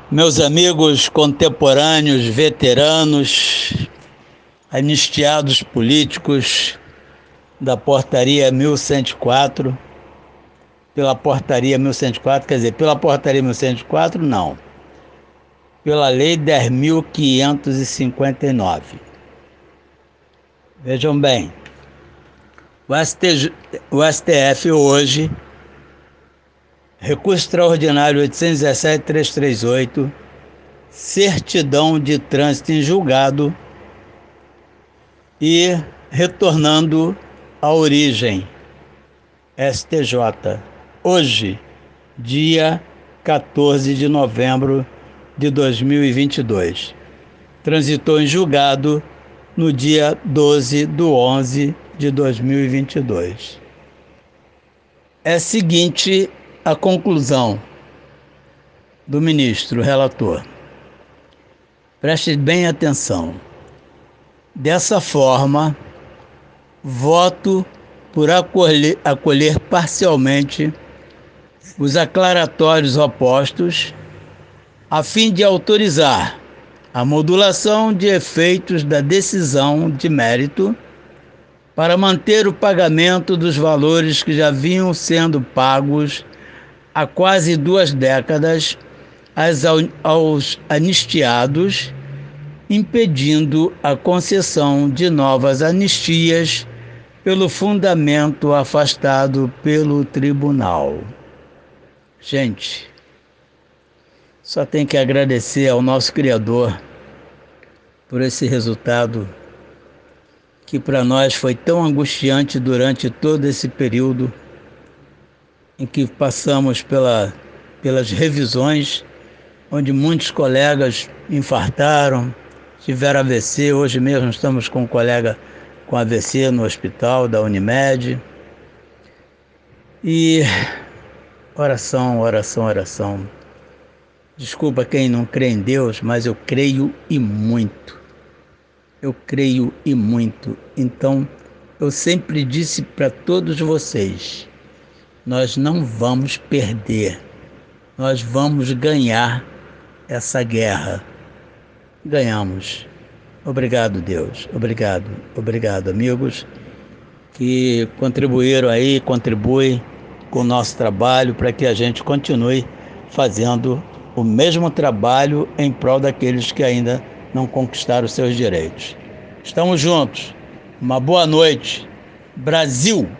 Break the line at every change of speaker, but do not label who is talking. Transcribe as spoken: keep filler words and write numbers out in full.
Meus amigos contemporâneos, veteranos, anistiados políticos da portaria mil cento e quatro, pela portaria mil cento e quatro, quer dizer, pela portaria mil cento e quatro, não, pela lei dez mil quinhentos e cinquenta e nove. Vejam bem, o, S T, o S T F hoje, recurso extraordinário oitocentos e dezessete ponto trezentos e trinta e oito, certidão de trânsito em julgado e retornando à origem, S T J, hoje, dia quatorze de novembro de dois mil e vinte e dois. Transitou em julgado no dia doze de onze de dois mil e vinte e dois. É seguinte a conclusão do ministro relator. Preste bem atenção. Dessa forma, voto por acolher, acolher parcialmente os aclaratórios opostos, a fim de autorizar a modulação de efeitos da decisão de mérito para manter o pagamento dos valores que já vinham sendo pagos há quase duas décadas aos anistiados, impedindo a concessão de novas anistias pelo fundamento afastado pelo tribunal. Gente, só tem que agradecer ao nosso Criador por esse resultado que para nós foi tão angustiante durante todo esse período em que passamos pela, pelas revisões, onde muitos colegas infartaram, tiveram A V C. Hoje mesmo estamos com um colega com A V C no hospital da Unimed. E oração, oração, oração. Desculpa quem não crê em Deus, mas eu creio e muito. Eu creio e muito. Então, eu sempre disse para todos vocês, nós não vamos perder, nós vamos ganhar essa guerra. Ganhamos. Obrigado, Deus. Obrigado, obrigado, amigos que contribuíram aí, contribuem com o nosso trabalho para que a gente continue fazendo o mesmo trabalho em prol daqueles que ainda não conquistaram os seus direitos. Estamos juntos. Uma boa noite. Brasil!